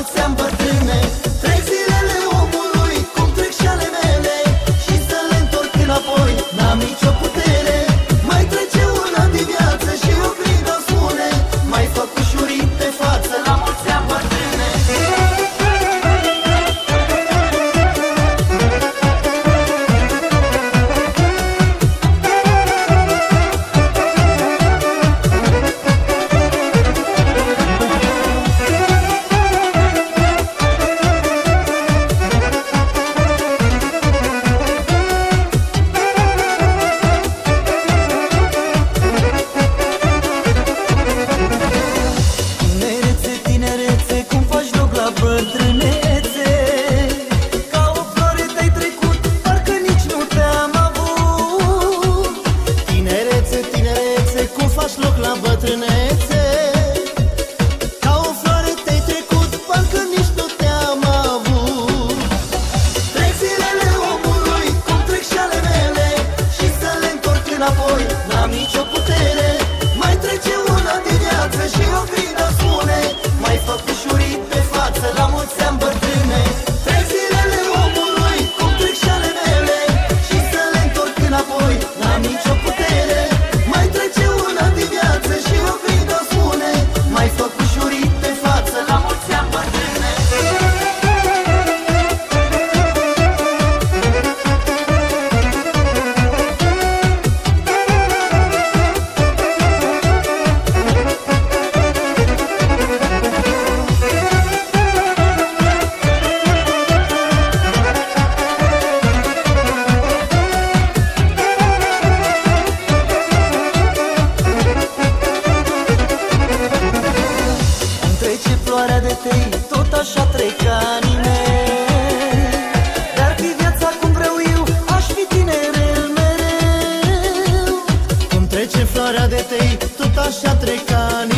mulți ani bătrâne. Trec zilele omului, cum trec și ale mele, și să le întorc înapoi n-am nicio putere. Mai trece un an de viață și oglinda spune: mai fă cușurit pe față, la mulți ani bătrâne. Înapoi n-am nicio putere. Mai trece un an de viață și oglinda spune: mai fă cușurit pe față, la mulți ani bătrâne. Trec zilele omului, cum trec și ale mele, și să le întorc înapoi n-am nicio putere. Mai trece un an de viață și oglinda spune: mai fă cușurit pe față, la mulți ani bătrâne. Floarea de tei, tot așa trec anii mei. Dar fi viața cum vreau eu, aș fi tinerel mereu. Cum trece floarea de tei, tot așa trec anii